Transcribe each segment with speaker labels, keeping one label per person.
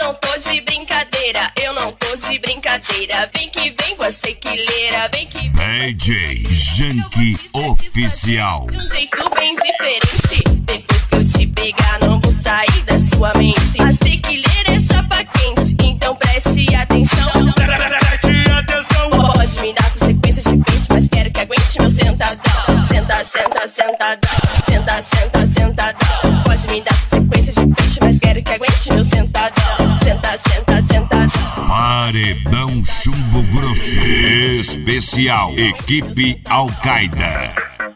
Speaker 1: não tô de brincadeira, eu não tô de brincadeira. Vem que vem com a sequileira, vem que vem.
Speaker 2: DJ Janky Oficial.
Speaker 1: De um jeito bem diferente. Depois que eu te pegar, não vou sair da sua mente. A sequileira é chapa quente, então preste atenção. Pode me dar sua sequência de pente, mas quero que aguente meu sentadão. Senta, senta, sentadão. Senta, senta, sentadão. Pode me dar sua sequência de pente, mas quero que aguente meu sentadão. Senta, senta, sentadão.
Speaker 2: Paredão Chumbo Grosso. Especial Equipe Al-Qaeda.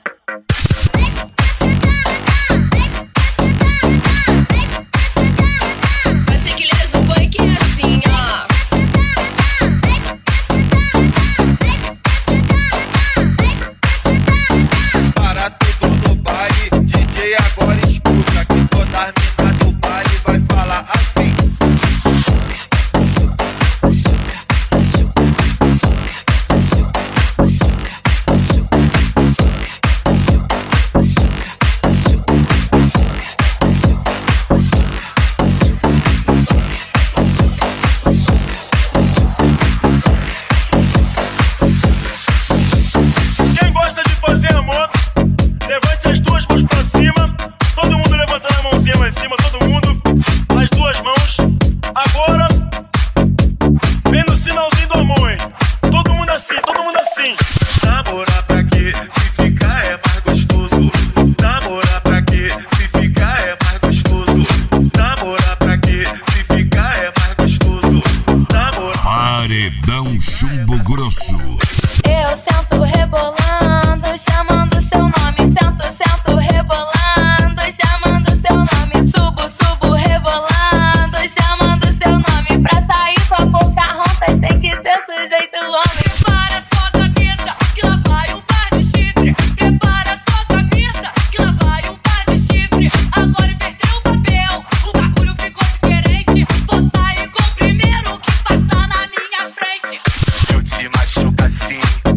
Speaker 2: Paredão Chumbo Grosso.
Speaker 3: Eu sento rebolando, chamando seu nome. Sento, sento rebolando, chamando seu nome. Subo, subo rebolando, chamando seu nome. Pra sair com a Pocahontas tem que ser sujeito homem. Prepara sua cabeça, que lá vai um par de chifre. Prepara sua cabeça, que lá vai um par de chifre. Agora inverteu o papel, o bagulho ficou diferente. Vou sair com o primeiro que passar na minha frente.
Speaker 4: Eu te machuco assim.